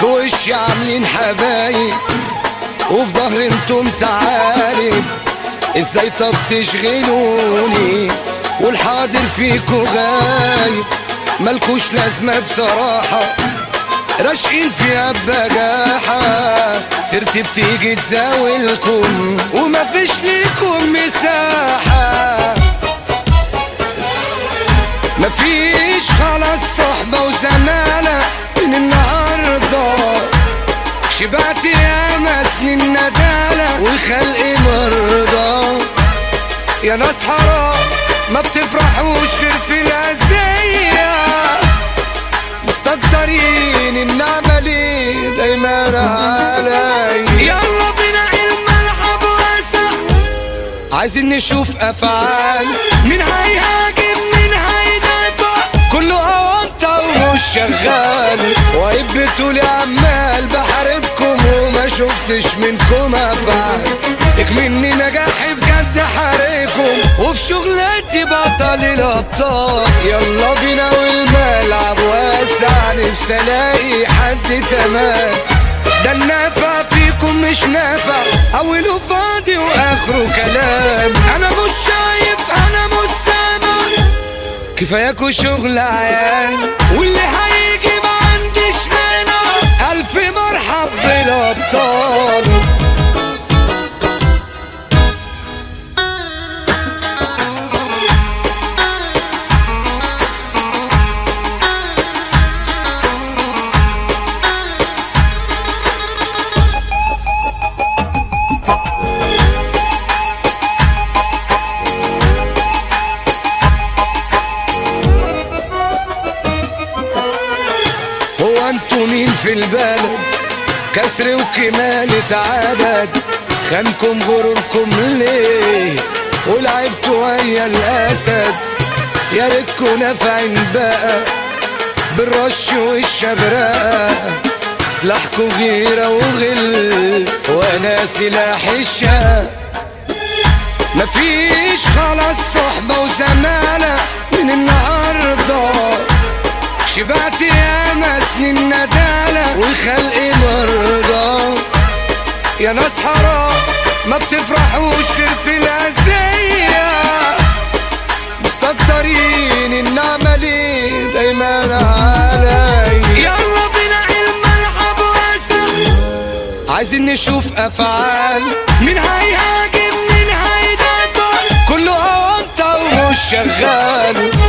في وشي عاملين حبايب وفي ظهري انتم تعالب. ازاي طب تشغلوني والحاضر فيكو غايب؟ ملكوش لازمة بصراحة، راشقين فيها ببجاحة. سيرتي بتيجي تزاولكم ومفيش ليكم مساحة. مفيش خلاص صحبة وزمالة من النهاردة. شبعت ياما سنين ندالة والخلق مرضى. يا ناس حرام ما بتفرحوش غير في الأذية. مستقدرين النعمة ليه دايما علي. يلا بينا الملعب واسع، عايزين نشوف أفعال. مين هيهاجم مين هيدافع؟ كله أونطة ومش شغال. وعيب بتقولي عمال بحاربكم وما شفتش منكم أفعال. اكمني نجاحي بجد حاربكم وفي شغلتي بطل الأبطال. يلا بينا والملعب واسع، نفسي الاقي حد تمام. ده النافع فيكم مش نافع، اوله فاضي واخره كلام. انا مش شايف انا مش سامع، كفاياكوا شغل عيال. واللي هيجي ما عنديش مانع، الف مرحب بالابطال. هو انتوا مين في البلد؟ كسر وكمالة عدد. خانكم غروركم ليه ولعبتوا ويا الاسد؟ يا ريتكوا نافعين بقى بالرش والشبرقة. سلاحكوا غيرة وغل وانا سلاح الشقة. مفيش خلاص صحبة وزمالة من النهاردة. شبعت ياما سنين ندالة والخلق مرضى. يا ناس حرام ما بتفرحوش غير في الأذية. مستقدرين النعمة ليه دايما علي. يلا بينا الملعب واسع، عايزين نشوف أفعال. مين هيهاجم مين هيدافع؟ كله أونطة ومش شغال.